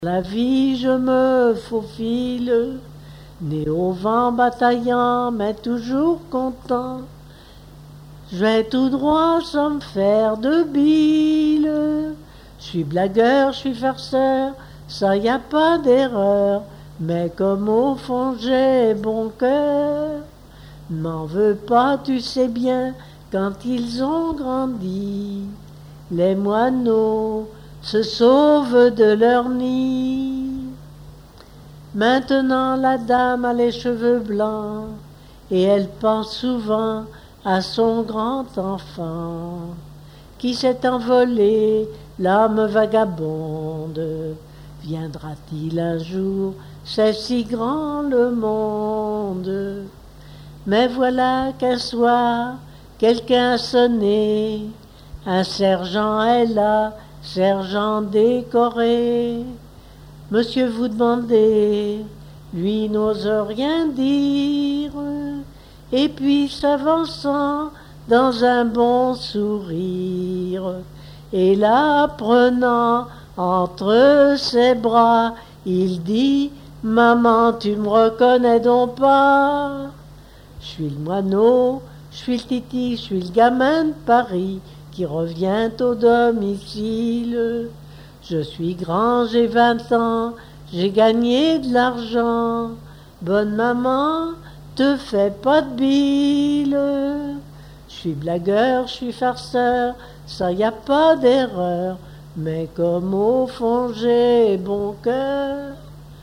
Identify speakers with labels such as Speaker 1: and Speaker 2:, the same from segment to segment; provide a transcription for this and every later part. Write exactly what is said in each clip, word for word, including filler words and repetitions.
Speaker 1: La vie, je me faufile, né au vent bataillant, mais toujours content. Je vais tout droit sans me faire de bile. Je suis blagueur, je suis farceur, ça y a pas d'erreur. Mais comme au fond j'ai bon cœur, m'en veux pas, tu sais bien, quand ils ont grandi, les moineaux se sauvent de leur nid. Maintenant la dame a les cheveux blancs, et elle pense souvent à son grand enfant, qui s'est envolé, l'âme vagabonde. Viendra-t-il un jour, c'est si grand le monde. Mais voilà qu'un soir, quelqu'un a sonné, un sergent est là, sergent décoré. Monsieur vous demandez, lui n'ose rien dire, et puis s'avançant dans un bon sourire, et la prenant entre ses bras, il dit, maman, tu me reconnais donc pas? Je suis le moineau, je suis le titi, je suis le gamin de Paris qui revient au domicile. Je suis grand, j'ai vingt ans, j'ai gagné de l'argent. Bonne maman, te fais pas de bile. Je suis blagueur, je suis farceur, ça y a pas d'erreur. Mais comme au fond j'ai bon cœur,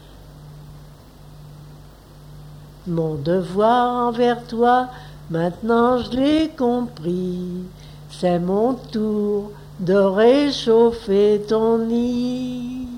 Speaker 1: mon devoir envers toi, maintenant je l'ai compris, c'est mon tour de réchauffer ton nid.